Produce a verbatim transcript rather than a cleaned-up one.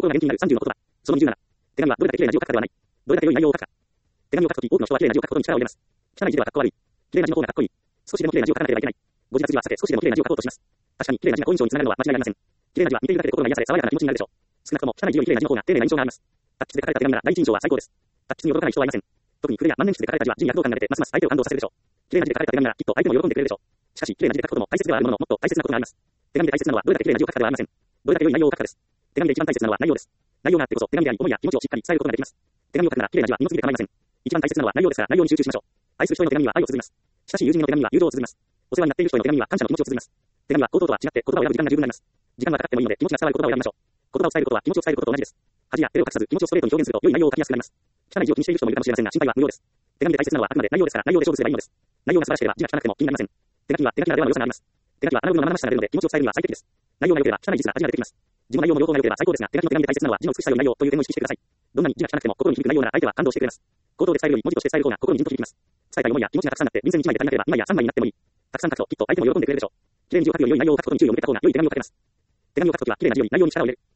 心が元気になるさんじゅうの言葉。そのにじゅうなな。手紙はどれだけ綺麗な字を書くかではない。どれだけ良い内容を書くか。手紙を書くとき多くの人は綺麗な字を書くことに力を入れます。汚い字ではかっこ悪い。綺麗な字の方がかっこいい。少しでも綺麗な字を書かなければいけない。ご自宅字はさて少しでも綺麗な字を書こうとします。確かに綺麗な字が好印象につながるのは間違いありません。綺麗な字は見ているだけで心が癒され爽やかな気持ちになるでしょう。少なくとも汚い字より綺麗な字の方が丁寧な印象があります。達筆で書かれた手紙なら第一印象は最高です。達筆に驚かない人はいません。特に筆や万年筆で書かれた字は字に躍動感が出てますます相手を感動させるでしょう。綺麗な字で書かれた手紙ならきっと相手も喜んでくれるでしょう。しかし綺麗な字で書くことも大切ではあるもののもっと大切なことがあります。手紙で大切なのはどれだけ綺麗な字を書くかではありません。どれだけ良い内容を書くかです。手紙で一番大切なのは内容です。内容があってこそ手紙であり思いや気持ちをしっかり伝えることができます。手紙を書くなら綺麗な字は二の次で構いません。一番大切なのは内容ですから内容に集中しましょう。愛する人への手紙には愛を綴ります。親しい友人への手紙には友情を綴ります。お世話になっている人への手紙には感謝の気持ちを綴ります。手紙は口頭とは違って言葉を選ぶ時間が十分になります。時間はかかってもいいので気持ちが伝わる言葉を選びましょう。言葉を伝えることは気持ちを伝えることと同じです。恥や照れを隠さず気持ちをストレートに表現すると良い内容を書きやすくなります。汚い字を気にしている人もいるかもしれませんが心配は無用です。手紙で大切なのはあくまで内容ですから内容で勝負すればいいのです。内容が素晴らしければ字が汚くても気になりません。手書きは手書きならではの良さがあります。手書きは穴埋めの生々しさが出るので気持ちを伝えるには最適です。内容が良ければ汚い字が味が出てきます。字も内容も両方が良ければ最高ですが手書きの手紙で大切なのは字の美しさより内容という点を意識してください。どんなに字が汚くても心に響く内容なら相手は感動してくれます。口頭で伝えるより文字として伝える方が心にじんと響きます。伝えたい思いや気持ちがたくさんあって便箋いちまいで足りなければにまいやさんまいになってもいい。たくさん書くときっと相手も喜んでくれるでしょう。綺麗に字を書くより良い内容を書くことに注意を向けた方が良い手紙を書けます。手紙を書くときは綺麗な字より内容に力を入れる。